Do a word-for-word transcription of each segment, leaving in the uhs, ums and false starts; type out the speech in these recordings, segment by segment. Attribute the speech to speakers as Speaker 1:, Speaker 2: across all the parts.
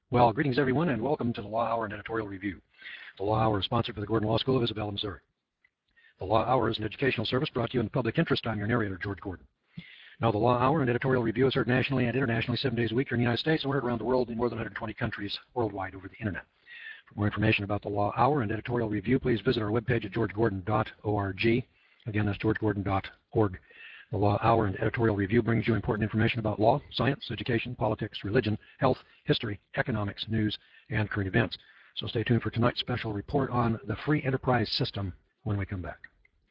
Speaker 1: Well, greetings everyone, and welcome to the Law Hour and Editorial Review. The Law Hour is sponsored by the Gordon Law School of Isabella, Missouri. The Law Hour is an educational service brought to you in the public interest. I'm your narrator, George Gordon. Now, the Law Hour and Editorial Review is heard nationally and internationally seven days a week here in the United States, and we're heard around the world in more than one hundred twenty countries worldwide over the internet. For more information about the Law Hour and Editorial Review, please visit our webpage at george gordon dot org. Again, that's george gordon dot org. The Law Hour and Editorial Review brings you important information about law, science, education, politics, religion, health, history, economics, news, and current events. So stay tuned for tonight's special report on the free enterprise system when we come back.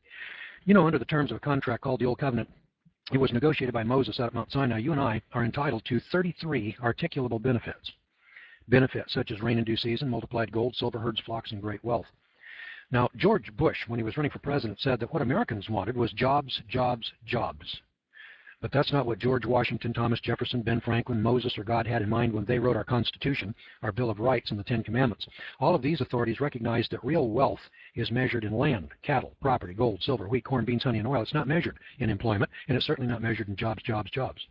Speaker 1: You know, under the terms of a contract called the Old Covenant, it was negotiated by Moses out at Mount Sinai. You and I are entitled to thirty-three articulable benefits. Benefits such as rain in due season, multiplied gold, silver, herds, flocks, and great wealth. Now, George Bush, when he was running for president, said that what Americans wanted was jobs, jobs, jobs. But that's not what George Washington, Thomas Jefferson, Ben Franklin, Moses, or God had in mind when they wrote our Constitution, our Bill of Rights, and the Ten Commandments. All of these authorities recognized that real wealth is measured in land, cattle, property, gold, silver, wheat, corn, beans, honey, and oil. It's not measured in employment, and it's certainly not measured in jobs, jobs, jobs.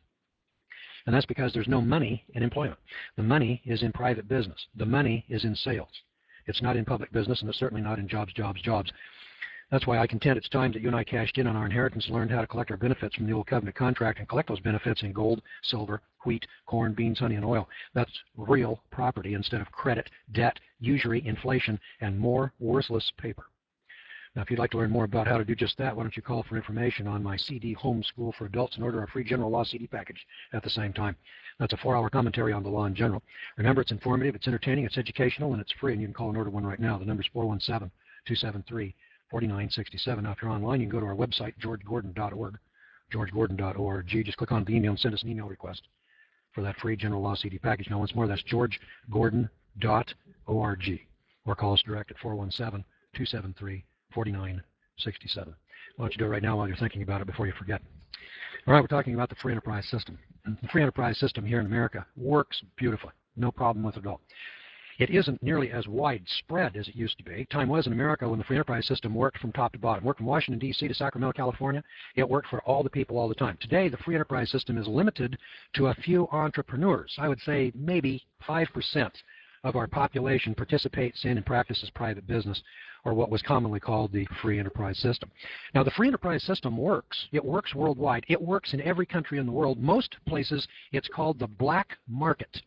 Speaker 1: And that's because there's no money in employment. The money is in private business. The money is in sales. It's not in public business, and it's certainly not in jobs, jobs, jobs. That's why I contend it's time that you and I cashed in on our inheritance and learned how to collect our benefits from the Old Covenant contract and collect those benefits in gold, silver, wheat, corn, beans, honey, and oil. That's real property instead of credit, debt, usury, inflation, and more worthless paper. Now, if you'd like to learn more about how to do just that, why don't you call for information on my C D Homeschool for Adults and order our free general law C D package at the same time. That's a four-hour commentary on the law in general. Remember, it's informative, it's entertaining, it's educational, and it's free, and you can call and order one right now. The number's four one seven, two seven three, four nine six seven. Now, if you're online, you can go to our website, george gordon dot org, george gordon dot org. Just click on the email and send us an email request for that free general law C D package. Now, once more, that's george gordon dot org, or call us direct at four one seven, two seven three, four nine six seven. Why don't you do it right now while you're thinking about it before you forget. All right, we're talking about the free enterprise system. The free enterprise system here in America works beautifully. No problem with it at all. It isn't nearly as widespread as it used to be. Time was in America when the free enterprise system worked from top to bottom. Worked from Washington, D C to Sacramento, California. It worked for all the people all the time. Today, the free enterprise system is limited to a few entrepreneurs. I would say maybe five percent of our population participates in and practices private business, or what was commonly called the free enterprise system. Now, the free enterprise system works. It works worldwide. It works in every country in the world. Most places, it's called the black market.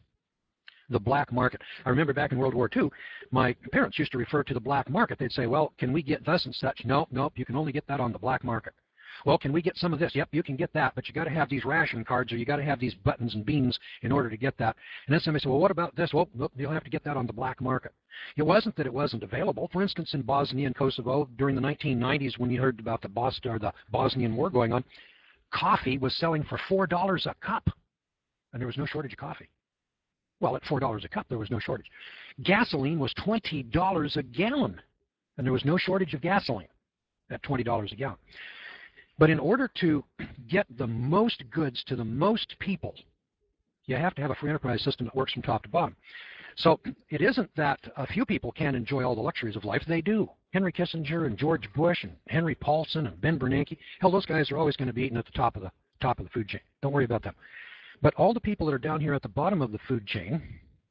Speaker 1: The black market. I remember back in World War Two, my parents used to refer to the black market. They'd say, well, can we get thus and such? No, nope, you can only get that on the black market. Well, can we get some of this? Yep, you can get that, but you got to have these ration cards, or you got to have these buttons and beans in order to get that. And then somebody said, well, what about this? Well, look, you'll have to get that on the black market. It wasn't that it wasn't available. For instance, in Bosnia and Kosovo during the nineteen nineties, when you heard about the, Bos or the Bosnian War going on, coffee was selling for four dollars a cup, and there was no shortage of coffee. Well, at four dollars a cup, there was no shortage. Gasoline was twenty dollars a gallon, and there was no shortage of gasoline at twenty dollars a gallon. But in order to get the most goods to the most people, you have to have a free enterprise system that works from top to bottom. So it isn't that a few people can enjoy all the luxuries of life. They do. Henry Kissinger and George Bush and Henry Paulson and Ben Bernanke, hell, those guys are always going to be eating at the top of the top of the food chain. Don't worry about them. But all the people that are down here at the bottom of the food chain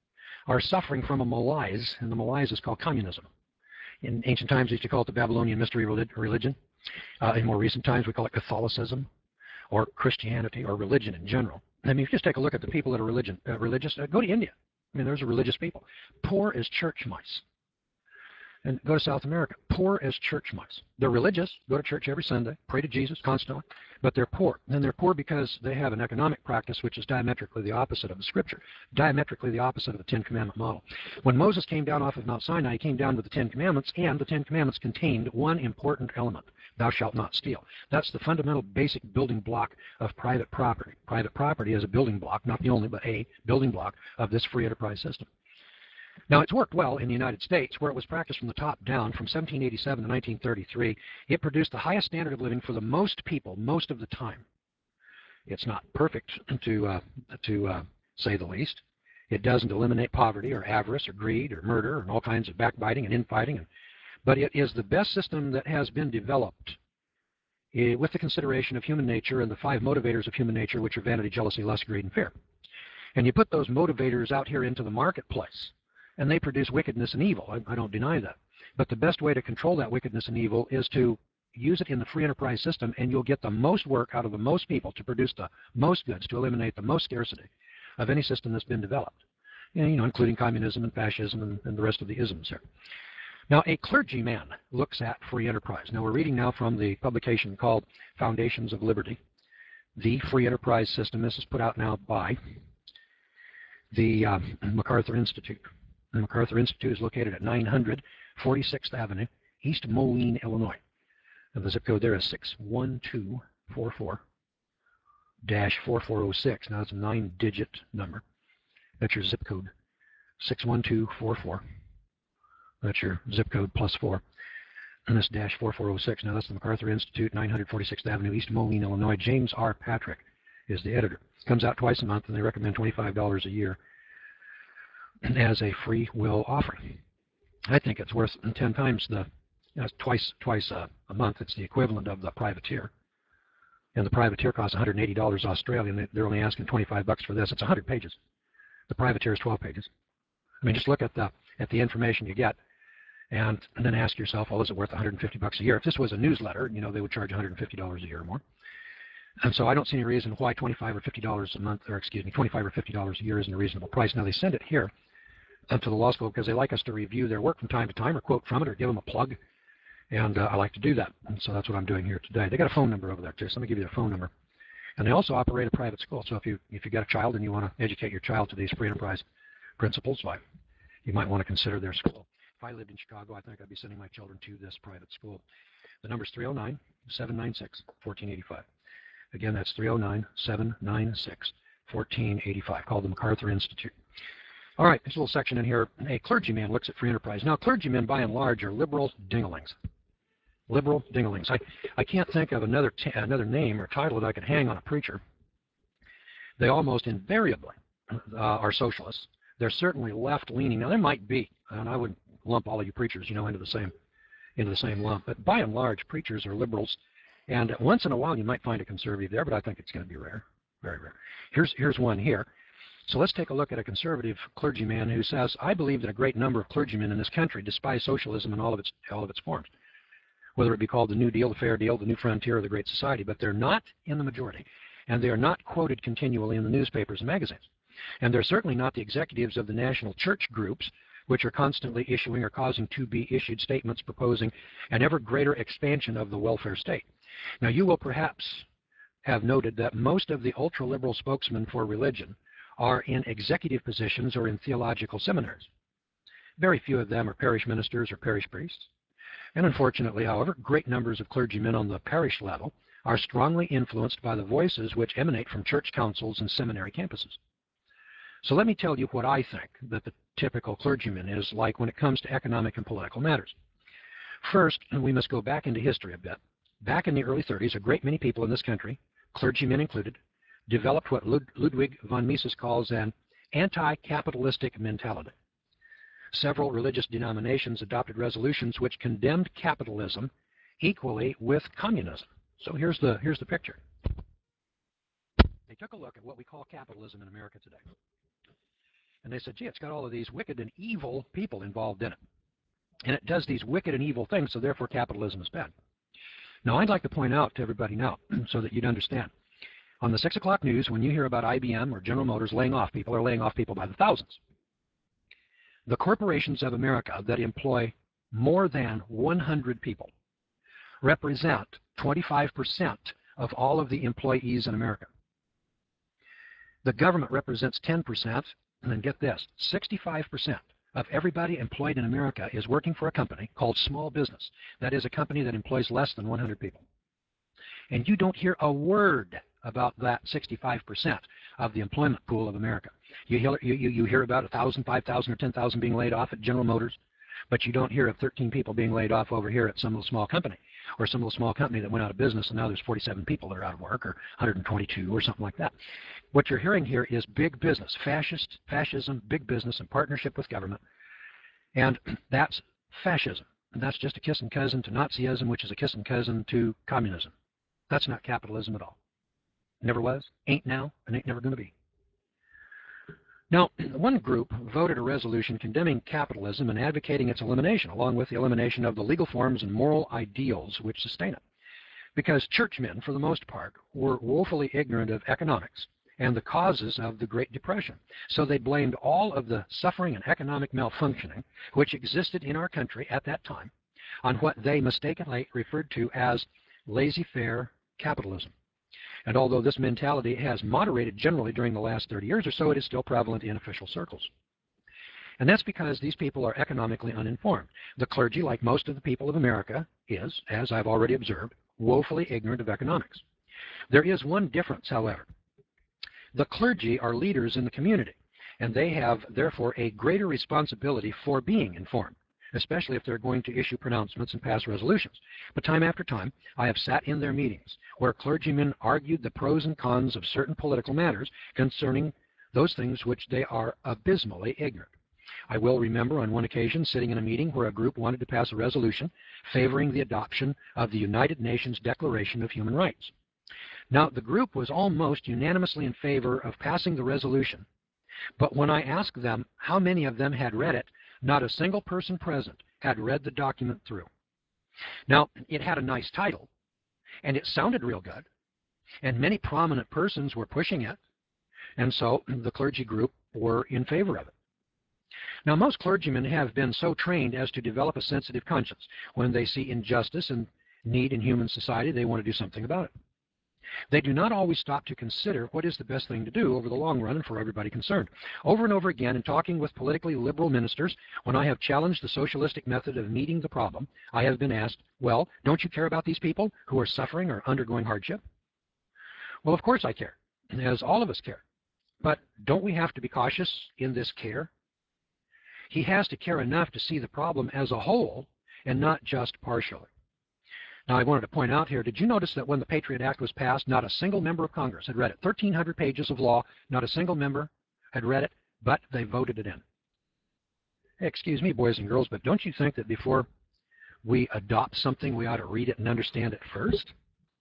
Speaker 1: are suffering from a malaise, and the malaise is called communism. In ancient times, they used to call it the Babylonian mystery religion. Uh, in more recent times, we call it Catholicism, or Christianity, or religion in general. I mean, if you just take a look at the people that are religion, uh, religious, uh, go to India. I mean, there's a religious people. Poor as church mice. And go to South America. Poor as church mice. They're religious, go to church every Sunday, pray to Jesus constantly, but they're poor. And they're poor because they have an economic practice which is diametrically the opposite of the Scripture, diametrically the opposite of the Ten Commandment model. When Moses came down off of Mount Sinai, he came down with the Ten Commandments, and the Ten Commandments contained one important element: thou shalt not steal. That's the fundamental basic building block of private property. Private property is a building block, not the only, but a building block of this free enterprise system. Now, it's worked well in the United States, where it was practiced from the top down from seventeen eighty-seven to nineteen thirty-three. It produced the highest standard of living for the most people, most of the time. It's not perfect, to, uh, to uh, say the least. It doesn't eliminate poverty or avarice or greed or murder and all kinds of backbiting and infighting. And, but it is the best system that has been developed uh, with the consideration of human nature and the five motivators of human nature, which are vanity, jealousy, lust, greed, and fear. And you put those motivators out here into the marketplace, and they produce wickedness and evil. I, I don't deny that. But the best way to control that wickedness and evil is to use it in the free enterprise system, and you'll get the most work out of the most people to produce the most goods, to eliminate the most scarcity of any system that's been developed, and, you know, including communism and fascism and, and the rest of the isms here. Now, a clergyman looks at free enterprise. Now, we're reading now from the publication called Foundations of Liberty, the free enterprise system. This is put out now by the uh, MacArthur Institute. The MacArthur Institute is located at nine hundred forty-sixth Avenue, East Moline, Illinois. And the zip code there is six one two four four dash four four zero six. Now, it's a nine-digit number. That's your zip code, six one two four four. That's your zip code plus four. And this dash four four zero six. Now, that's the MacArthur Institute, nine hundred forty-sixth Avenue, East Moline, Illinois. James R. Patrick is the editor. Comes out twice a month, and they recommend twenty-five dollars a year as a free will offering. I think it's worth ten times the, you know, twice twice a, a month. It's the equivalent of the privateer. And the privateer costs one hundred eighty dollars Australian. They're only asking twenty-five bucks for this. It's one hundred pages. The privateer is twelve pages. I mean, just look at the at the information you get, and, and then ask yourself, well, is it worth one hundred fifty bucks a year? If this was a newsletter, you know, they would charge one hundred fifty dollars a year or more. And so I don't see any reason why twenty-five or fifty dollars a month, or excuse me, twenty-five or fifty dollars a year isn't a reasonable price. Now, they send it here up to the law school because they like us to review their work from time to time, or quote from it, or give them a plug. And uh, I like to do that. And so that's what I'm doing here today. They got a phone number over there too, so let me give you their phone number. And they also operate a private school. So if you if you got a child and you want to educate your child to these free enterprise principles, why, you might want to consider their school. If I lived in Chicago, I think I'd be sending my children to this private school. The number is three oh nine, seven nine six, one four eight five. Again, that's three oh nine, seven nine six, one four eight five, called the MacArthur Institute. All right, this little section in here, a clergyman looks at free enterprise. Now, clergymen, by and large, are liberal dinglings. Liberal dinglings. I, I can't think of another, t another name or title that I could hang on a preacher. They almost invariably uh, are socialists. They're certainly left-leaning. Now, there might be, and I would lump all of you preachers, you know, into the same, into the same lump. But by and large, preachers are liberals. And once in a while, you might find a conservative there, but I think it's going to be rare, very rare. Here's, here's one here. So let's take a look at a conservative clergyman who says, I believe that a great number of clergymen in this country despise socialism in all of its, all of its forms, whether it be called the New Deal, the Fair Deal, the New Frontier, or the Great Society, but they're not in the majority, and they are not quoted continually in the newspapers and magazines. And they're certainly not the executives of the national church groups, which are constantly issuing or causing to be issued statements proposing an ever greater expansion of the welfare state. Now, you will perhaps have noted that most of the ultra-liberal spokesmen for religion are in executive positions or in theological seminaries. Very few of them are parish ministers or parish priests. And unfortunately, however, great numbers of clergymen on the parish level are strongly influenced by the voices which emanate from church councils and seminary campuses. So let me tell you what I think that the typical clergyman is like when it comes to economic and political matters. First, we must go back into history a bit. Back in the early thirties, a great many people in this country, clergymen included, developed what Lud Ludwig von Mises calls an anti-capitalistic mentality. Several religious denominations adopted resolutions which condemned capitalism equally with communism. So here's the, here's the picture. They took a look at what we call capitalism in America today. And they said, gee, it's got all of these wicked and evil people involved in it. And it does these wicked and evil things, so therefore capitalism is bad. Now, I'd like to point out to everybody now, so that you'd understand. On the six o'clock news, when you hear about I B M or General Motors laying off people, or laying off people by the thousands, the corporations of America that employ more than one hundred people represent twenty-five percent of all of the employees in America. The government represents ten percent, and then get this, sixty-five percent of everybody employed in America is working for a company called small business. That is a company that employs less than one hundred people. And you don't hear a word about that sixty-five percent of the employment pool of America. You hear, you, you hear about one thousand, five thousand, or ten thousand being laid off at General Motors, but you don't hear of thirteen people being laid off over here at some little small company, or some little small company that went out of business and now there's forty-seven people that are out of work, or one hundred twenty-two, or something like that. What you're hearing here is big business, fascist, fascism, big business in partnership with government, and that's fascism. And that's just a kissing cousin to Nazism, which is a kissing cousin to communism. That's not capitalism at all. Never was, ain't now, and ain't never going to be. Now, one group voted a resolution condemning capitalism and advocating its elimination, along with the elimination of the legal forms and moral ideals which sustain it. Because churchmen, for the most part, were woefully ignorant of economics and the causes of the Great Depression. So they blamed all of the suffering and economic malfunctioning which existed in our country at that time on what they mistakenly referred to as laissez-faire capitalism. And although this mentality has moderated generally during the last thirty years or so, it is still prevalent in official circles. And that's because these people are economically uninformed. The clergy, like most of the people of America, is, as I've already observed, woefully ignorant of economics. There is one difference, however. The clergy are leaders in the community, and they have, therefore, a greater responsibility for being informed, especially if they're going to issue pronouncements and pass resolutions. But time after time, I have sat in their meetings where clergymen argued the pros and cons of certain political matters concerning those things which they are abysmally ignorant. I will remember on one occasion sitting in a meeting where a group wanted to pass a resolution favoring the adoption of the United Nations Declaration of Human Rights. Now, the group was almost unanimously in favor of passing the resolution, but when I asked them how many of them had read it, not a single person present had read the document through. Now, it had a nice title, and it sounded real good, and many prominent persons were pushing it, and so the clergy group were in favor of it. Now, most clergymen have been so trained as to develop a sensitive conscience. When they see injustice and need in human society, they want to do something about it. They do not always stop to consider what is the best thing to do over the long run and for everybody concerned. Over and over again, in talking with politically liberal ministers, when I have challenged the socialistic method of meeting the problem, I have been asked, well, don't you care about these people who are suffering or undergoing hardship? Well, of course I care, as all of us care. But don't we have to be cautious in this care? He has to care enough to see the problem as a whole and not just partially. Now, I wanted to point out here, did you notice that when the Patriot Act was passed, not a single member of Congress had read it? thirteen hundred pages of law, not a single member had read it, but they voted it in. Hey, excuse me, boys and girls, but don't you think that before we adopt something, we ought to read it and understand it first?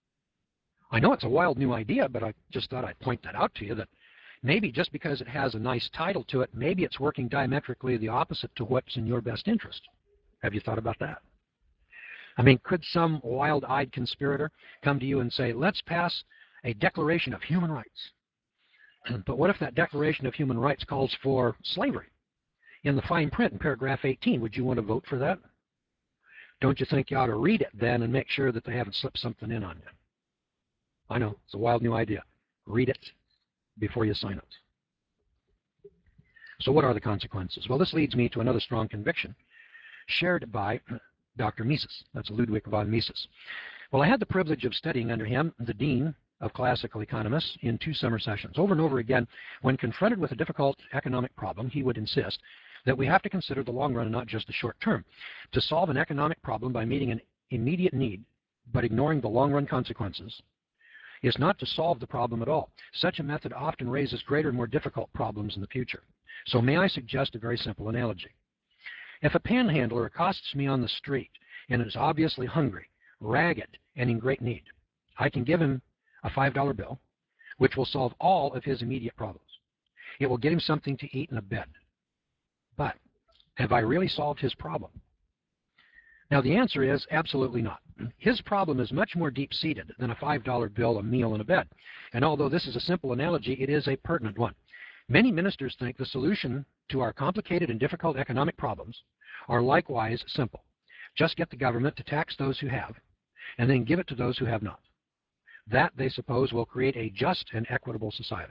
Speaker 1: I know it's a wild new idea, but I just thought I'd point that out to you, that maybe just because it has a nice title to it, maybe it's working diametrically the opposite to what's in your best interest. Have you thought about that? I mean, could some wild-eyed conspirator come to you and say, let's pass a Declaration of Human Rights? But what if that Declaration of Human Rights calls for slavery in the fine print in paragraph eighteen? Would you want to vote for that? Don't you think you ought to read it then and make sure that they haven't slipped something in on you? I know, it's a wild new idea. Read it before you sign it. So what are the consequences? Well, this leads me to another strong conviction shared by Doctor Mises. That's Ludwig von Mises. Well, I had the privilege of studying under him, the dean of classical economists, in two summer sessions. Over and over again, when confronted with a difficult economic problem, he would insist that we have to consider the long run and not just the short term. To solve an economic problem by meeting an immediate need, but ignoring the long run consequences, is not to solve the problem at all. Such a method often raises greater and more difficult problems in the future. So may I suggest a very simple analogy? If a panhandler accosts me on the street and is obviously hungry, ragged, and in great need, I can give him a five dollar bill, which will solve all of his immediate problems. It will get him something to eat and a bed. But have I really solved his problem? Now, the answer is absolutely not. His problem is much more deep-seated than a five dollar bill, a meal, and a bed. And although this is a simple analogy, it is a pertinent one. Many ministers think the solution to our complicated and difficult economic problems are likewise simple. Just get the government to tax those who have, and then give it to those who have not. That, they suppose, will create a just and equitable society.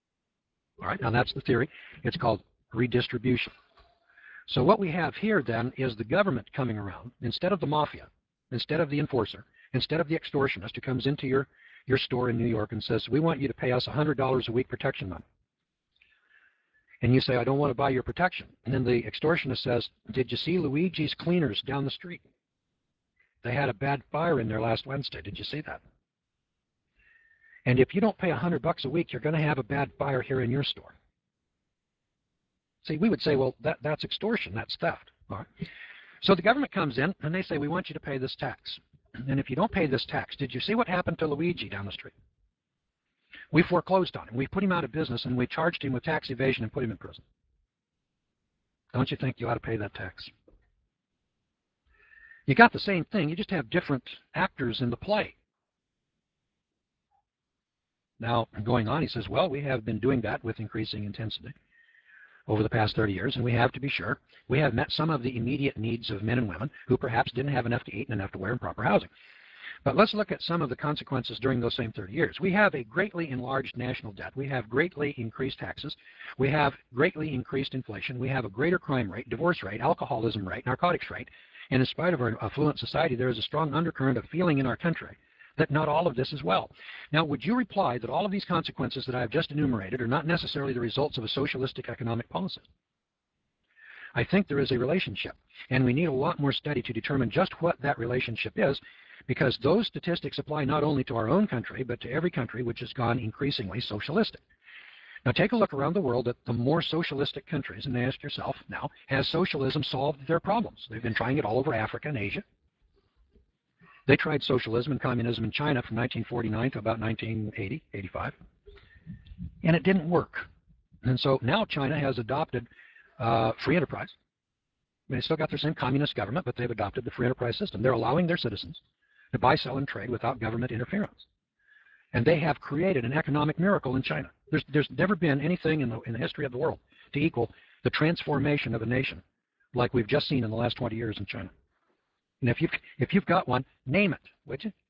Speaker 1: All right, now that's the theory. It's called redistribution. So what we have here, then, is the government coming around, instead of the mafia, instead of the enforcer, instead of the extortionist who comes into your, your store in New York and says, we want you to pay us one hundred dollars a week protection money. And you say, I don't want to buy your protection. And then the extortionist says, did you see Luigi's Cleaners down the street? They had a bad fire in there last Wednesday. Did you see that? And if you don't pay one hundred bucks a week, you're going to have a bad fire here in your store. See, we would say, well, that, that's extortion. That's theft. All right. So the government comes in, and they say, we want you to pay this tax. And if you don't pay this tax, did you see what happened to Luigi down the street? We foreclosed on him. We put him out of business, and we charged him with tax evasion and put him in prison. Don't you think you ought to pay that tax? You got the same thing. You just have different actors in the play. Now, going on, he says, well, we have been doing that with increasing intensity over the past thirty years, and we have, to be sure, we have met some of the immediate needs of men and women who perhaps didn't have enough to eat and enough to wear and proper housing. But let's look at some of the consequences during those same thirty years. We have a greatly enlarged national debt. We have greatly increased taxes. We have greatly increased inflation. We have a greater crime rate, divorce rate, alcoholism rate, narcotics rate. And in spite of our affluent society, there is a strong undercurrent of feeling in our country that not all of this is well. Now, would you reply that all of these consequences that I have just enumerated are not necessarily the results of a socialistic economic policy? I think there is a relationship, and we need a lot more study to determine just what that relationship is, because those statistics apply not only to our own country, but to every country which has gone increasingly socialistic. Now, take a look around the world at the more socialistic countries and ask yourself now, has socialism solved their problems? They've been trying it all over Africa and Asia. They tried socialism and communism in China from nineteen forty-nine to about nineteen eighty, eighty-five, and it didn't work. And so now China has adopted uh, free enterprise. I mean, they still got their same communist government, but they've adopted the free enterprise system. They're allowing their citizens to buy, sell, and trade without government interference. And they have created an economic miracle in China. There's, there's never been anything in the, in the history of the world to equal the transformation of a nation like we've just seen in the last twenty years in China. And if you've, if you've got one, name it, would you?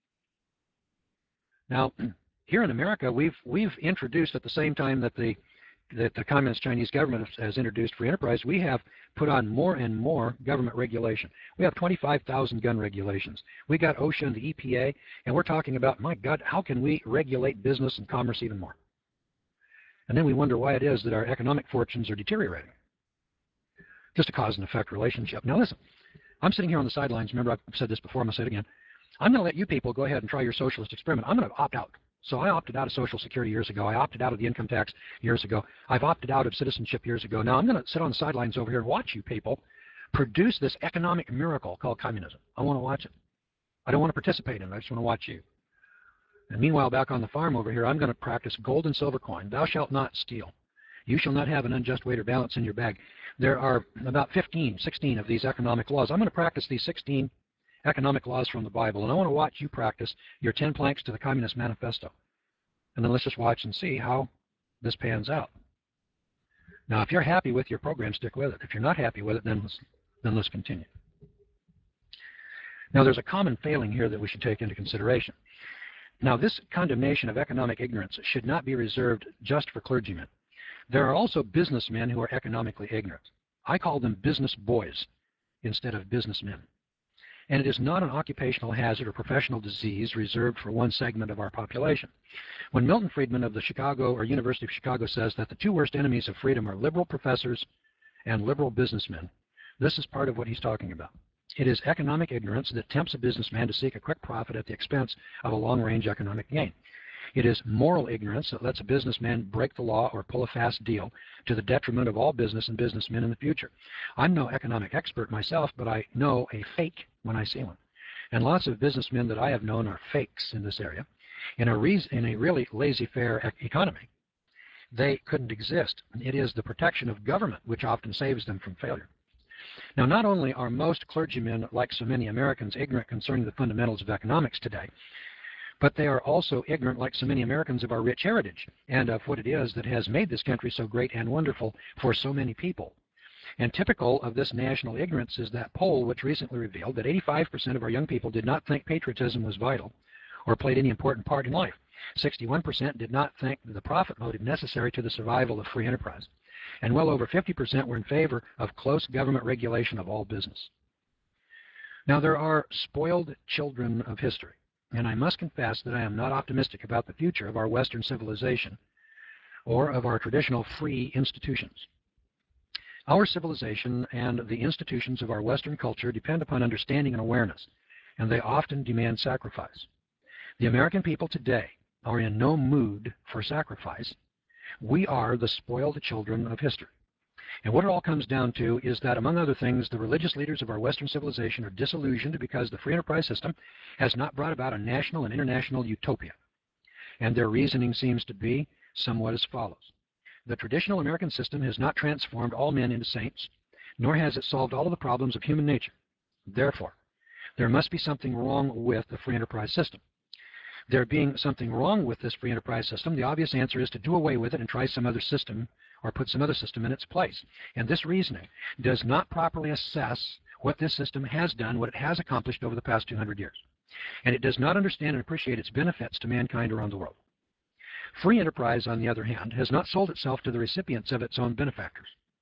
Speaker 1: Now, here in America, we've, we've introduced at the same time that the, that the Communist Chinese government has introduced free enterprise, we have put on more and more government regulation. We have twenty-five thousand gun regulations. We got OSHA and the E P A, and we're talking about, my God, how can we regulate business and commerce even more? And then we wonder why it is that our economic fortunes are deteriorating. Just a cause and effect relationship. Now listen, I'm sitting here on the sidelines. Remember, I've said this before. I'm going to say it again. I'm going to let you people go ahead and try your socialist experiment. I'm going to opt out. So I opted out of Social Security years ago. I opted out of the income tax years ago. I've opted out of citizenship years ago. Now I'm going to sit on the sidelines over here and watch you people produce this economic miracle called communism. I want to watch it. I don't want to participate in it. I just want to watch you. And meanwhile, back on the farm over here, I'm going to practice gold and silver coin. Thou shalt not steal. You shall not have an unjust weight or balance in your bag. There are about fifteen, sixteen of these economic laws. I'm going to practice these sixteen economic laws from the Bible, and I want to watch you practice your ten planks to the Communist Manifesto. And then let's just watch and see how this pans out. Now, if you're happy with your program, stick with it. If you're not happy with it, then let's, then let's continue. Now, there's a common failing here that we should take into consideration. Now, this condemnation of economic ignorance should not be reserved just for clergymen. There are also businessmen who are economically ignorant. I call them business boys instead of businessmen. And it is not an occupational hazard or professional disease reserved for one segment of our population. When Milton Friedman of the Chicago or University of Chicago says that the two worst enemies of freedom are liberal professors and liberal businessmen, this is part of what he's talking about. It is economic ignorance that tempts a businessman to seek a quick profit at the expense of a long-range economic gain. It is moral ignorance that lets a businessman break the law or pull a fast deal to the detriment of all business and businessmen in the future. I'm no economic expert myself, but I know a fake when I see one. And lots of businessmen that I have known are fakes in this area. In a, re in a really laissez-faire e economy, they couldn't exist. It is the protection of government which often saves them from failure. Now, not only are most clergymen, like so many Americans, ignorant concerning the fundamentals of economics today, but they are also ignorant, like so many Americans, of our rich heritage and of what it is that has made this country so great and wonderful for so many people. And typical of this national ignorance is that poll which recently revealed that eighty-five percent of our young people did not think patriotism was vital or played any important part in life. sixty-one percent did not think the profit motive necessary to the survival of free enterprise. And well over fifty percent were in favor of close government regulation of all business. Now, there are spoiled children of history. And I must confess that I am not optimistic about the future of our Western civilization or of our traditional free institutions. Our civilization and the institutions of our Western culture depend upon understanding and awareness, and they often demand sacrifice. The American people today are in no mood for sacrifice. We are the spoiled children of history. And what it all comes down to is that, among other things, the religious leaders of our Western civilization are disillusioned because the free enterprise system has not brought about a national and international utopia. and their reasoning seems to be somewhat as follows. The traditional American system has not transformed all men into saints, nor has it solved all of the problems of human nature. Therefore, there must be something wrong with the free enterprise system. There being something wrong with this free enterprise system, the obvious answer is to do away with it and try some other system or put some other system in its place. And this reasoning does not properly assess what this system has done, what it has accomplished over the past two hundred years. And it does not understand and appreciate its benefits to mankind around the world. Free enterprise, on the other hand, has not sold itself to the recipients of its own benefactors.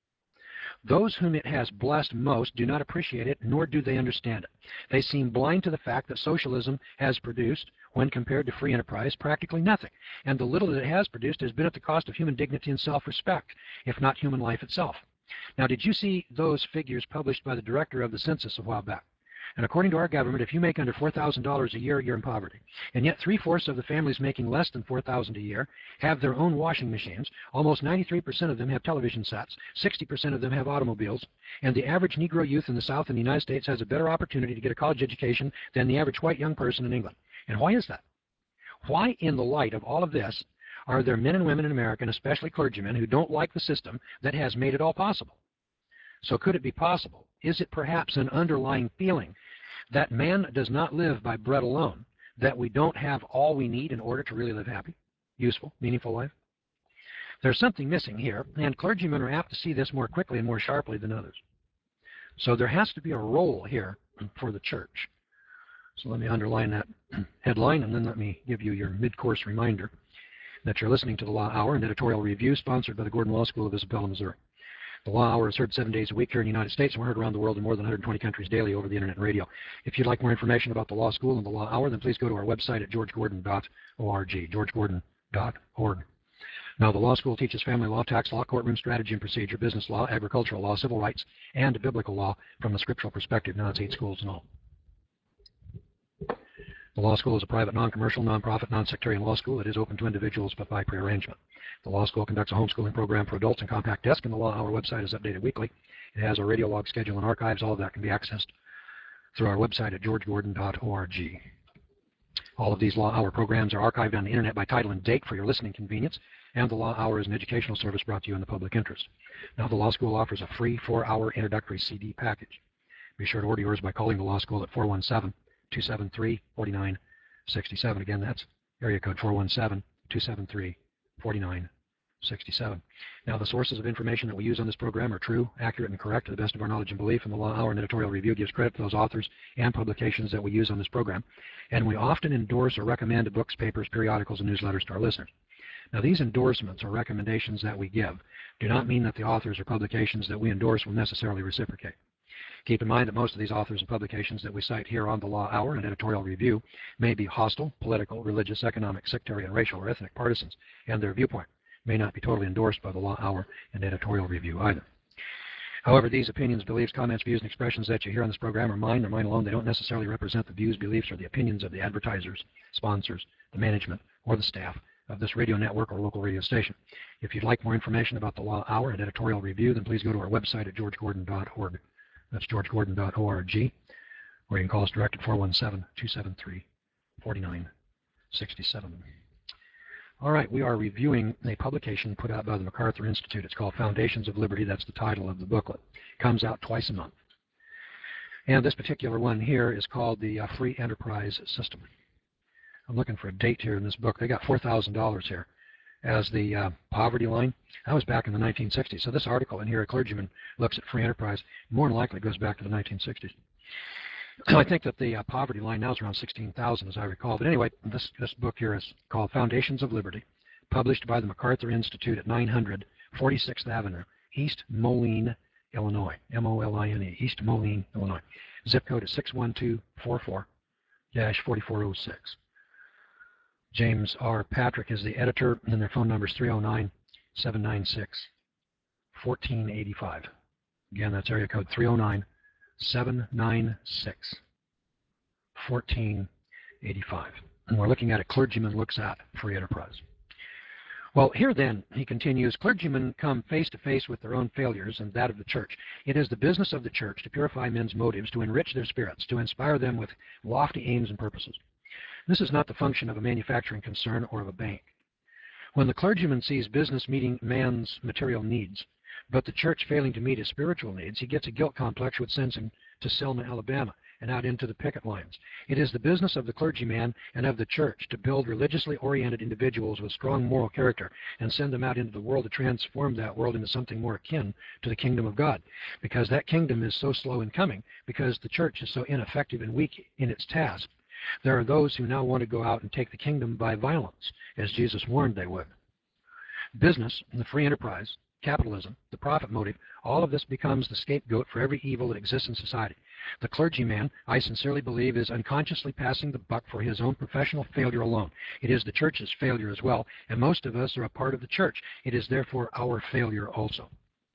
Speaker 1: Those whom it has blessed most do not appreciate it, nor do they understand it. They seem blind to the fact that socialism has produced, when compared to free enterprise, practically nothing, and the little that it has produced has been at the cost of human dignity and self-respect, if not human life itself. Now, did you see those figures published by the director of the census a while back? And according to our government, if you make under four thousand dollars a year, you're in poverty. And yet three-fourths of the families making less than four thousand dollars a year have their own washing machines. Almost ninety-three percent of them have television sets. sixty percent of them have automobiles. And the average Negro youth in the South in the United States has a better opportunity to get a college education than the average white young person in England. And why is that? Why, in the light of all of this, are there men and women in America, and especially clergymen, who don't like the system that has made it all possible? So could it be possible? Is it perhaps an underlying feeling that man does not live by bread alone, that we don't have all we need in order to really live happy, useful, meaningful life? There's something missing here, and clergymen are apt to see this more quickly and more sharply than others. So there has to be a role here for the church. So let me underline that headline, and then let me give you your mid-course reminder that you're listening to the Law Hour, an editorial review sponsored by the Gordon Law School of Isabella, Missouri. The Law Hour is heard seven days a week here in the United States, and we're heard around the world in more than one hundred twenty countries daily over the internet and radio. If you'd like more information about the Law School and the Law Hour, then please go to our website at george gordon dot org, george gordon dot org. Now, the Law School teaches family law, tax law, courtroom strategy and procedure, business law, agricultural law, civil rights, and biblical law from the scriptural perspective. Now, it's eight schools in all. The Law School is a private, non-commercial, non-profit, non-sectarian law school. It is open to individuals, but by prearrangement. The Law School conducts a homeschooling program for adults and compact desk, and the Law Hour website is updated weekly. It has a radio log schedule and archives. All of that can be accessed through our website at george gordon dot org. All of these Law Hour programs are archived on the internet by title and date for your listening convenience, and the Law Hour is an educational service brought to you in the public interest. Now, the Law School offers a free four-hour introductory C D package. Be sure to order yours by calling the Law School at four one seven, two seven three, four nine six seven. Again, that's area code four one seven, two seven three, four nine six seven. Now, the sources of information that we use on this program are true, accurate, and correct to the best of our knowledge and belief, and the Law Hour and editorial review gives credit to those authors and publications that we use on this program. And we often endorse or recommend books, papers, periodicals, and newsletters to our listeners. Now, these endorsements or recommendations that we give do not mean that the authors or publications that we endorse will necessarily reciprocate. Keep in mind that most of these authors and publications that we cite here on the Law Hour and editorial review may be hostile, political, religious, economic, sectarian, racial, or ethnic partisans, and their viewpoint may not be totally endorsed by the Law Hour and editorial review either. However, these opinions, beliefs, comments, views, and expressions that you hear on this program are mine. They're mine alone. They don't necessarily represent the views, beliefs, or the opinions of the advertisers, sponsors, the management, or the staff of this radio network or local radio station. If you'd like more information about the Law Hour and editorial review, then please go to our website at george gordon dot org. That's george gordon dot org, or you can call us direct at four one seven, two seven three, four nine six seven. All right, we are reviewing a publication put out by the MacArthur Institute. It's called Foundations of Liberty. That's the title of the booklet. It comes out twice a month. And this particular one here is called the uh, Free Enterprise System. I'm looking for a date here in this book. They got four thousand dollars here as the uh, poverty line. That was back in the nineteen sixties. So this article in here, a clergyman looks at free enterprise, more than likely goes back to the nineteen sixties. I think that the uh, poverty line now is around sixteen thousand, as I recall. But anyway, this, this book here is called Foundations of Liberty, published by the MacArthur Institute at nine hundred forty-sixth Avenue, East Moline, Illinois. M O L I N E, East Moline, Illinois. Zip code is six one two four four dash four four zero six. James R. Patrick is the editor, and their phone number is three oh nine, seven nine six, one four eight five. Again, that's area code three oh nine, seven nine six, one four eight five. And we're looking at a clergyman looks at free enterprise. Well, here then, he continues, clergymen come face to face with their own failures and that of the church. It is the business of the church to purify men's motives, to enrich their spirits, to inspire them with lofty aims and purposes. This is not the function of a manufacturing concern or of a bank. When the clergyman sees business meeting man's material needs, but the church failing to meet his spiritual needs, he gets a guilt complex which sends him to Selma, Alabama, and out into the picket lines. It is the business of the clergyman and of the church to build religiously oriented individuals with strong moral character and send them out into the world to transform that world into something more akin to the kingdom of God, because that kingdom is so slow in coming, because the church is so ineffective and weak in its task. There are those who now want to go out and take the kingdom by violence, as Jesus warned they would. Business, the free enterprise, capitalism, the profit motive, all of this becomes the scapegoat for every evil that exists in society. The clergyman, I sincerely believe, is unconsciously passing the buck for his own professional failure alone. It is the church's failure as well, and most of us are a part of the church. It is therefore our failure also.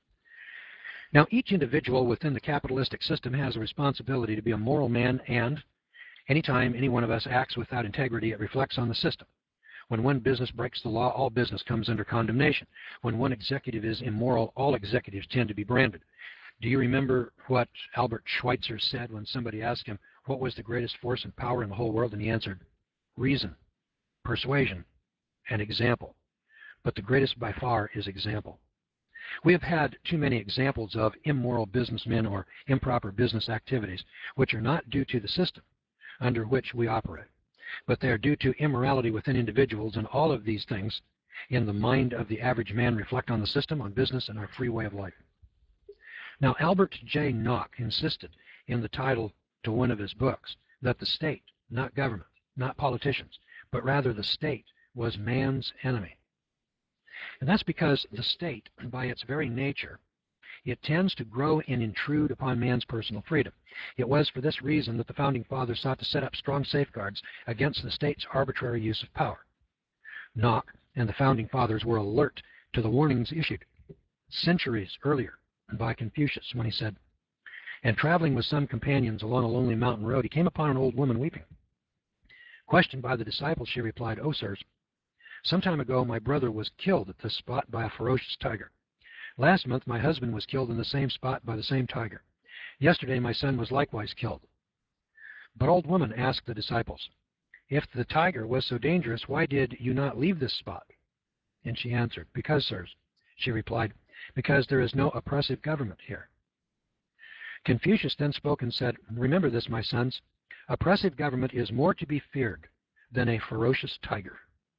Speaker 1: Now, each individual within the capitalistic system has a responsibility to be a moral man, and anytime any one of us acts without integrity, it reflects on the system. When one business breaks the law, all business comes under condemnation. When one executive is immoral, all executives tend to be branded. Do you remember what Albert Schweitzer said when somebody asked him what was the greatest force and power in the whole world? And he answered, reason, persuasion, and example. But the greatest by far is example. We have had too many examples of immoral businessmen or improper business activities, which are not due to the system under which we operate, but they are due to immorality within individuals, and all of these things in the mind of the average man reflect on the system, on business, and our free way of life. Now, Albert J. Nock insisted in the title to one of his books that the state, not government, not politicians, but rather the state was man's enemy. And that's because the state, by its very nature, it tends to grow and intrude upon man's personal freedom. It was for this reason that the Founding Fathers sought to set up strong safeguards against the state's arbitrary use of power. Nock and the Founding Fathers were alert to the warnings issued centuries earlier by Confucius when he said, "And traveling with some companions along a lonely mountain road, he came upon an old woman weeping. Questioned by the disciples, she replied, 'O sirs, some time ago my brother was killed at this spot by a ferocious tiger. Last month my husband was killed in the same spot by the same tiger. Yesterday my son was likewise killed.' But old woman asked the disciples, 'If the tiger was so dangerous, why did you not leave this spot?' And she answered, 'Because, sirs,' she replied, 'because there is no oppressive government here.' Confucius then spoke and said, 'Remember this, my sons. Oppressive government is more to be feared than a ferocious tiger.'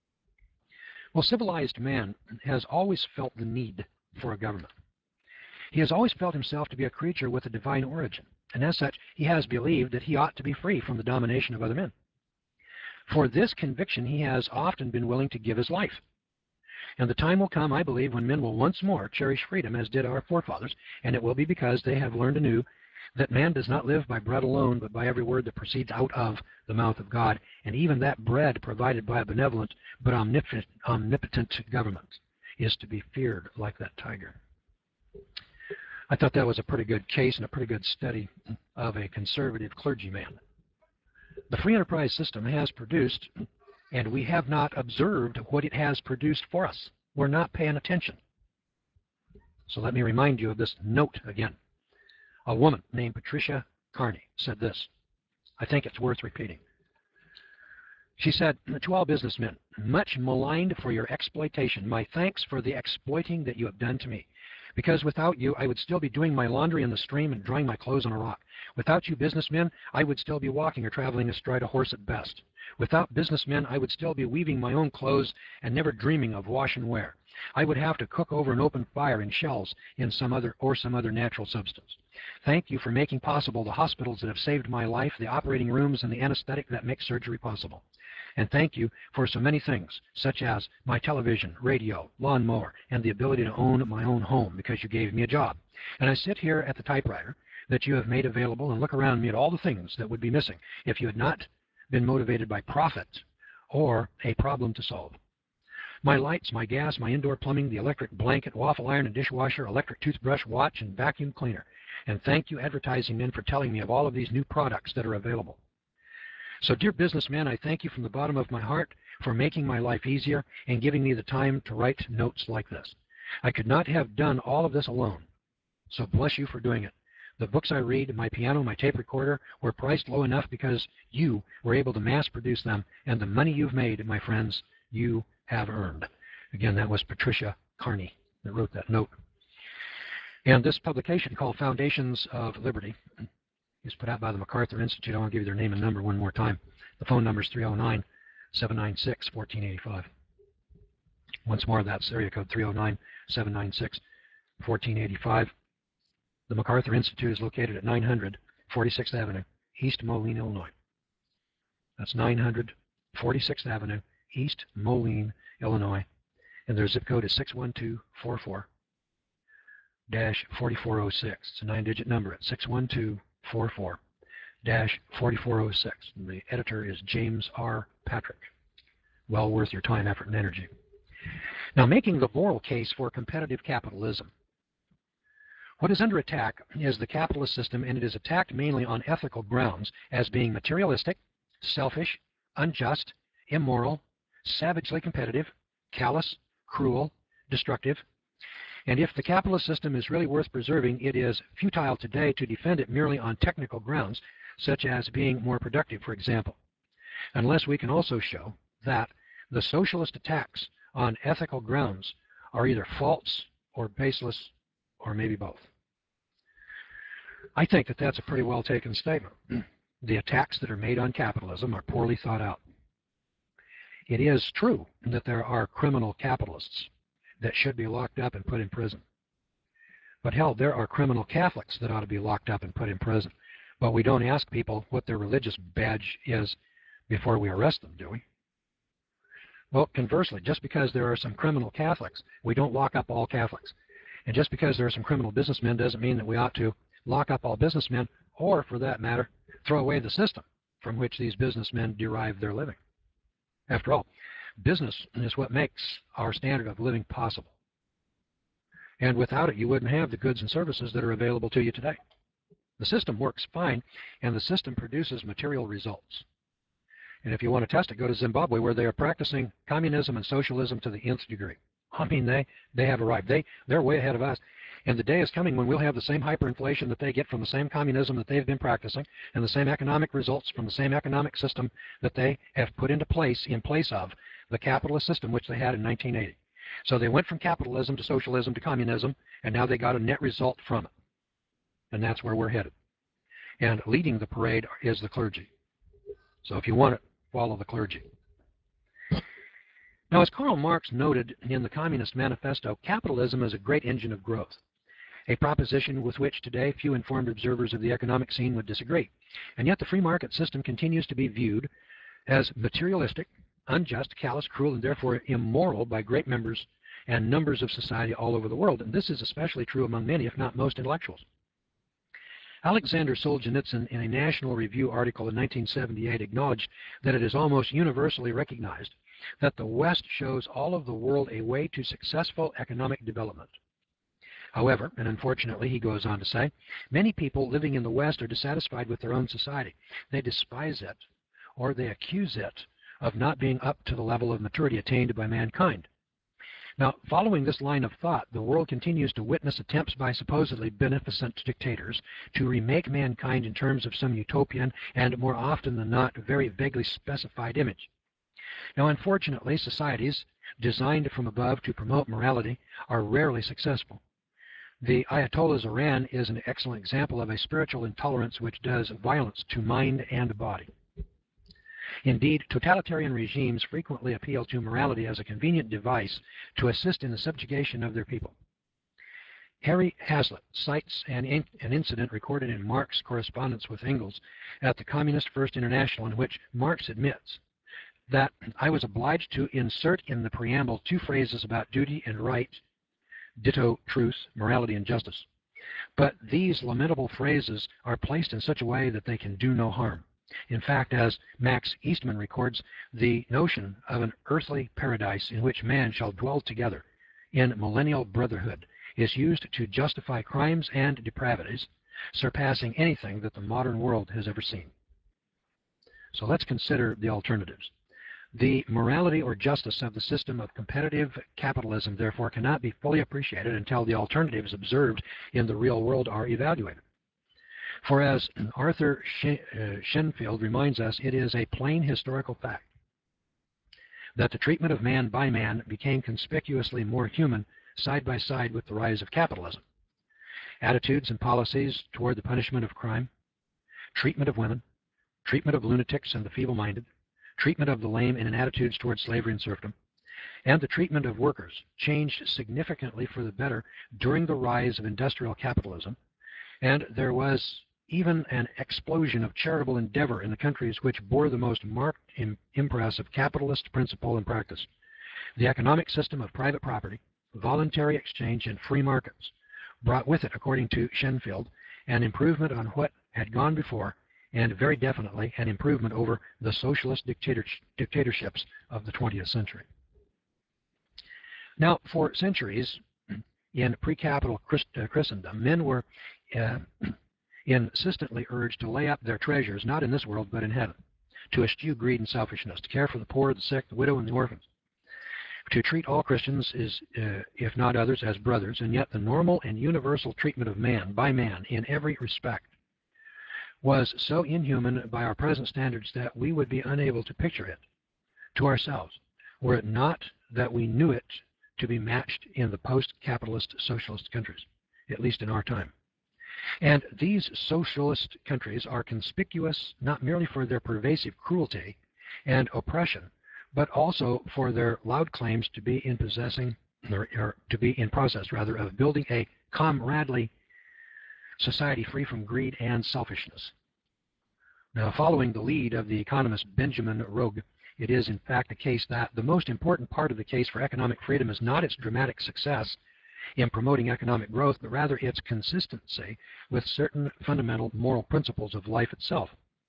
Speaker 1: Well, civilized man has always felt the need for a government. He has always felt himself to be a creature with a divine origin, and as such, he has believed that he ought to be free from the domination of other men. For this conviction, he has often been willing to give his life. And the time will come, I believe, when men will once more cherish freedom, as did our forefathers, and it will be because they have learned anew that man does not live by bread alone, but by every word that proceeds out of the mouth of God, and even that bread provided by a benevolent but omnipotent, omnipotent government is to be feared like that tiger. I thought that was a pretty good case and a pretty good study of a conservative clergyman. The free enterprise system has produced, and we have not observed what it has produced for us. We're not paying attention. So let me remind you of this note again. A woman named Patricia Carney said this. I think it's worth repeating. She said, "To all businessmen, much maligned for your exploitation, my thanks for the exploiting that you have done to me. Because without you, I would still be doing my laundry in the stream and drying my clothes on a rock. Without you businessmen, I would still be walking or traveling astride a horse at best. Without businessmen, I would still be weaving my own clothes and never dreaming of wash and wear. I would have to cook over an open fire in shells in some other or some other natural substance. Thank you for making possible the hospitals that have saved my life, the operating rooms, and the anesthetic that makes surgery possible. And thank you for so many things, such as my television, radio, lawnmower, and the ability to own my own home because you gave me a job. And I sit here at the typewriter that you have made available and look around me at all the things that would be missing if you had not been motivated by profit or a problem to solve. My lights, my gas, my indoor plumbing, the electric blanket, waffle iron and dishwasher, electric toothbrush, watch, and vacuum cleaner. And thank you, advertising men, for telling me of all of these new products that are available. So, dear businessman, I thank you from the bottom of my heart for making my life easier and giving me the time to write notes like this. I could not have done all of this alone, so bless you for doing it. The books I read, my piano, my tape recorder were priced low enough because you were able to mass produce them, and the money you've made, my friends, you have earned. Again, that was Patricia Carney that wrote that note. And this publication called Foundations of Liberty is put out by the MacArthur Institute. I want to give you their name and number one more time. The phone number is three oh nine, seven nine six, one four eight five. Once more, that's area code three oh nine, seven nine six, one four eight five. The MacArthur Institute is located at nine hundred forty-sixth Avenue, East Moline, Illinois. That's nine hundred forty-sixth Avenue, East Moline, Illinois. And their zip code is six one two four four dash four four zero six. It's a nine-digit number at six one two four four dash four four zero six. And the editor is James R. Patrick. Well worth your time, effort, and energy. Now, making the moral case for competitive capitalism. What is under attack is the capitalist system, and it is attacked mainly on ethical grounds as being materialistic, selfish, unjust, immoral, savagely competitive, callous, cruel, destructive. And if the capitalist system is really worth preserving, it is futile today to defend it merely on technical grounds, such as being more productive, for example, unless we can also show that the socialist attacks on ethical grounds are either false or baseless or maybe both. I think that that's a pretty well taken statement. The attacks that are made on capitalism are poorly thought out. It is true that there are criminal capitalists that should be locked up and put in prison. But hell, there are criminal Catholics that ought to be locked up and put in prison. But we don't ask people what their religious badge is before we arrest them, do we? Well, conversely, just because there are some criminal Catholics, we don't lock up all Catholics. And just because there are some criminal businessmen doesn't mean that we ought to lock up all businessmen, or, for that matter, throw away the system from which these businessmen derive their living. After all, business is what makes our standard of living possible. And without it, you wouldn't have the goods and services that are available to you today. The system works fine, and the system produces material results. And if you want to test it, go to Zimbabwe, where they are practicing communism and socialism to the nth degree. I mean, they, they have arrived. They, they're way ahead of us. And the day is coming when we'll have the same hyperinflation that they get from the same communism that they've been practicing, and the same economic results from the same economic system that they have put into place in place of the capitalist system which they had in nineteen eighty. So they went from capitalism to socialism to communism, and now they got a net result from it. And that's where we're headed. And leading the parade is the clergy. So if you want it, follow the clergy. Now, as Karl Marx noted in the Communist Manifesto, capitalism is a great engine of growth, a proposition with which today few informed observers of the economic scene would disagree. And yet the free market system continues to be viewed as materialistic, unjust, callous, cruel, and therefore immoral by great members and numbers of society all over the world. And this is especially true among many, if not most, intellectuals. Alexander Solzhenitsyn, in a National Review article in nineteen seventy-eight, acknowledged that it is almost universally recognized that the West shows all of the world a way to successful economic development. However, and unfortunately, he goes on to say, many people living in the West are dissatisfied with their own society. They despise it, or they accuse it of not being up to the level of maturity attained by mankind. Now, following this line of thought, the world continues to witness attempts by supposedly beneficent dictators to remake mankind in terms of some utopian and, more often than not, very vaguely specified image. Now, unfortunately, societies designed from above to promote morality are rarely successful. The Ayatollah's Iran is an excellent example of a spiritual intolerance which does violence to mind and body. Indeed, totalitarian regimes frequently appeal to morality as a convenient device to assist in the subjugation of their people. Harry Hazlitt cites an, in, an incident recorded in Marx's correspondence with Engels at the Communist First International, in which Marx admits that I was obliged to insert in the preamble two phrases about duty and right, ditto truth, morality, and justice. But these lamentable phrases are placed in such a way that they can do no harm. In fact, as Max Eastman records, the notion of an earthly paradise in which man shall dwell together in millennial brotherhood is used to justify crimes and depravities surpassing anything that the modern world has ever seen. So let's consider the alternatives. The morality or justice of the system of competitive capitalism, therefore, cannot be fully appreciated until the alternatives observed in the real world are evaluated. For as Arthur Shenfield reminds us, it is a plain historical fact that the treatment of man by man became conspicuously more human side by side with the rise of capitalism. Attitudes and policies toward the punishment of crime, treatment of women, treatment of lunatics and the feeble-minded, treatment of the lame, and attitudes toward slavery and serfdom, and the treatment of workers changed significantly for the better during the rise of industrial capitalism, and there was even an explosion of charitable endeavor in the countries which bore the most marked impress of capitalist principle and practice. The economic system of private property, voluntary exchange, and free markets brought with it, according to Shenfield, an improvement on what had gone before, and very definitely an improvement over the socialist dictator dictatorships of the twentieth century. Now, for centuries in pre-capital Christendom, men were uh, insistently urged to lay up their treasures not in this world but in heaven, to eschew greed and selfishness, to care for the poor, the sick, the widow, and the orphans, to treat all Christians, is, uh, if not others, as brothers, and yet the normal and universal treatment of man by man in every respect was so inhuman by our present standards that we would be unable to picture it to ourselves, were it not that we knew it to be matched in the post-capitalist socialist countries, at least in our time. And these socialist countries are conspicuous not merely for their pervasive cruelty and oppression, but also for their loud claims to be in possessing, or, or to be in process rather, of building a comradely society free from greed and selfishness. Now, following the lead of the economist Benjamin Rogue, it is in fact the case that the most important part of the case for economic freedom is not its dramatic success in promoting economic growth, but rather its consistency with certain fundamental moral principles of life itself.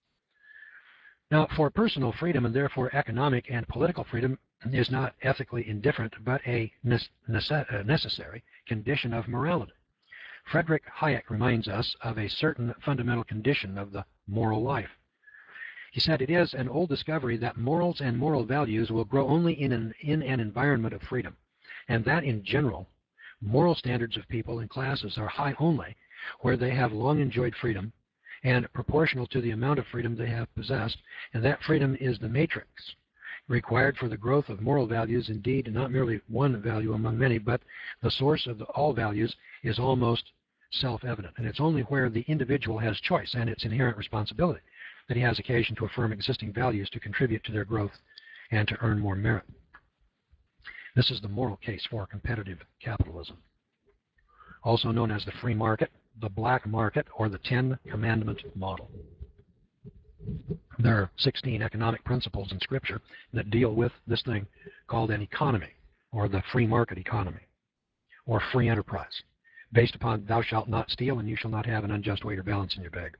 Speaker 1: Now, for personal freedom, and therefore economic and political freedom, is not ethically indifferent, but a necessary condition of morality. Friedrich Hayek reminds us of a certain fundamental condition of the moral life. He said, "It is an old discovery that morals and moral values will grow only in an, in an environment of freedom, and that in general, moral standards of people and classes are high only where they have long enjoyed freedom and proportional to the amount of freedom they have possessed, and that freedom is the matrix required for the growth of moral values, indeed not merely one value among many, but the source of the, all values is almost self-evident, and it's only where the individual has choice and its inherent responsibility that he has occasion to affirm existing values to contribute to their growth and to earn more merit." This is the moral case for competitive capitalism, also known as the free market, the black market, or the Ten Commandment model. There are sixteen economic principles in Scripture that deal with this thing called an economy, or the free market economy, or free enterprise, based upon thou shalt not steal and you shall not have an unjust weight or balance in your bag.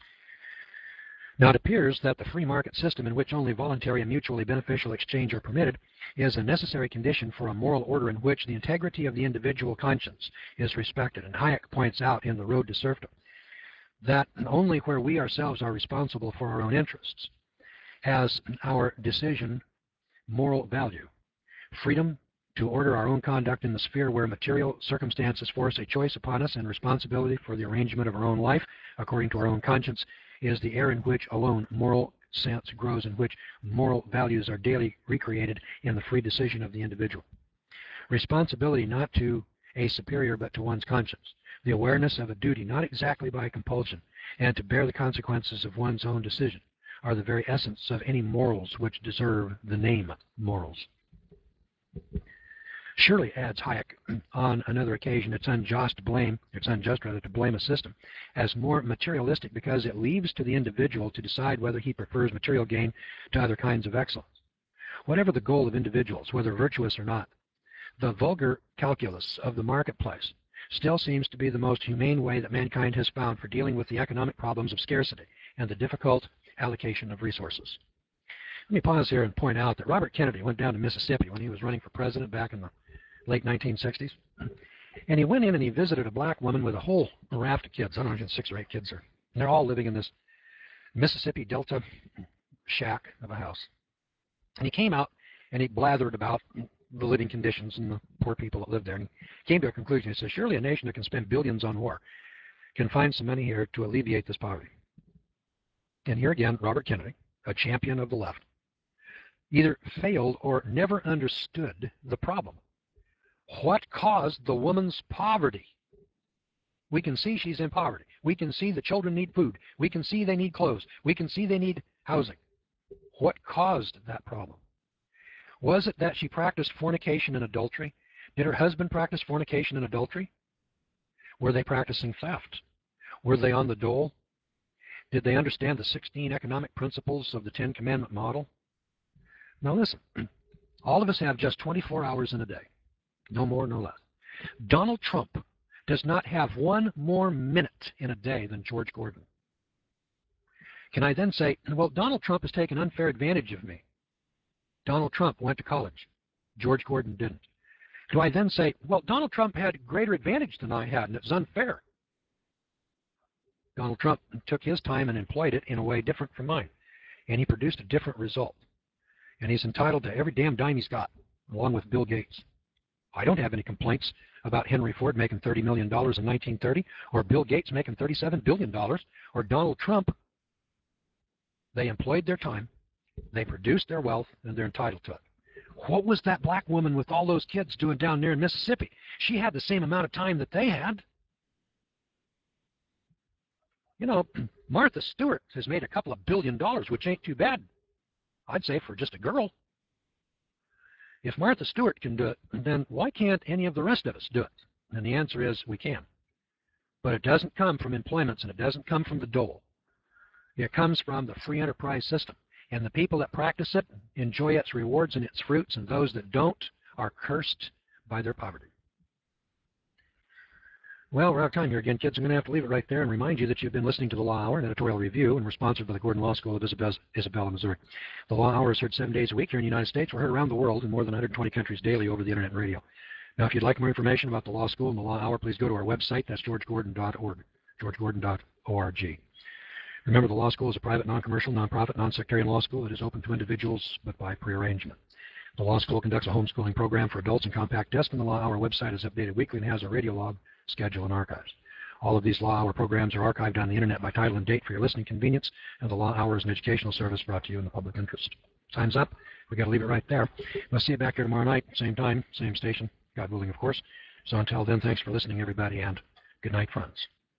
Speaker 1: Now, it appears that the free market system, in which only voluntary and mutually beneficial exchange are permitted, is a necessary condition for a moral order in which the integrity of the individual conscience is respected. And Hayek points out in The Road to Serfdom that only where we ourselves are responsible for our own interests has our decision moral value. Freedom to order our own conduct in the sphere where material circumstances force a choice upon us, and responsibility for the arrangement of our own life according to our own conscience, is the air in which alone moral sense grows, in which moral values are daily recreated in the free decision of the individual. Responsibility not to a superior but to one's conscience, the awareness of a duty not exactly by compulsion, and to bear the consequences of one's own decision, are the very essence of any morals which deserve the name morals. Surely, adds Hayek on another occasion, it's unjust to blame, it's unjust rather to blame a system as more materialistic because it leaves to the individual to decide whether he prefers material gain to other kinds of excellence. Whatever the goal of individuals, whether virtuous or not, the vulgar calculus of the marketplace still seems to be the most humane way that mankind has found for dealing with the economic problems of scarcity and the difficult allocation of resources. Let me pause here and point out that Robert Kennedy went down to Mississippi when he was running for president back in the late nineteen sixties. And he went in and he visited a black woman with a whole raft of kids. I don't know, six or eight kids. Are, and they're all living in this Mississippi Delta shack of a house. And he came out and he blathered about the living conditions and the poor people that lived there. And he came to a conclusion. He said, surely a nation that can spend billions on war can find some money here to alleviate this poverty. And here again, Robert Kennedy, a champion of the left, either failed or never understood the problem. What caused the woman's poverty? We can see she's in poverty. We can see the children need food. We can see they need clothes. We can see they need housing. What caused that problem? Was it that she practiced fornication and adultery? Did her husband practice fornication and adultery? Were they practicing theft? Were they on the dole? Did they understand the sixteen economic principles of the Ten Commandment model? Now listen, all of us have just twenty-four hours in a day, no more, no less. Donald Trump does not have one more minute in a day than George Gordon. Can I then say, well, Donald Trump has taken unfair advantage of me? Donald Trump went to college. George Gordon didn't. Do I then say, well, Donald Trump had greater advantage than I had, and it was unfair? Donald Trump took his time and employed it in a way different from mine, and he produced a different result. And he's entitled to every damn dime he's got, along with Bill Gates. I don't have any complaints about Henry Ford making thirty million dollars in nineteen thirty, or Bill Gates making thirty-seven billion dollars, or Donald Trump. They employed their time, they produced their wealth, and they're entitled to it. What was that black woman with all those kids doing down there in Mississippi? She had the same amount of time that they had. You know, Martha Stewart has made a couple of billion dollars, which ain't too bad, I'd say, for just a girl. If Martha Stewart can do it, then why can't any of the rest of us do it? And the answer is we can. But it doesn't come from employments, and it doesn't come from the dole. It comes from the free enterprise system. And the people that practice it enjoy its rewards and its fruits, and those that don't are cursed by their poverty. Well, we're out of time here again, kids. I'm going to have to leave it right there and remind you that you've been listening to the Law Hour, an editorial review, and we're sponsored by the Gordon Law School of Isabella, Missouri. The Law Hour is heard seven days a week here in the United States. We're heard around the world in more than one hundred twenty countries daily over the internet and radio. Now, if you'd like more information about the Law School and the Law Hour, please go to our website. That's george gordon dot org, george gordon dot org. Remember, the Law School is a private, non-commercial, non-profit, non-sectarian law school that is open to individuals, but by prearrangement. The Law School conducts a homeschooling program for adults and compact disc, and the Law Hour website is updated weekly and has a radio log, schedule, and archives. All of these Law Hour programs are archived on the internet by title and date for your listening convenience, and the Law Hour is an educational service brought to you in the public interest. Time's up. We've got to leave it right there. We'll see you back here tomorrow night, same time, same station, God willing, of course. So until then, thanks for listening, everybody, and good night, friends.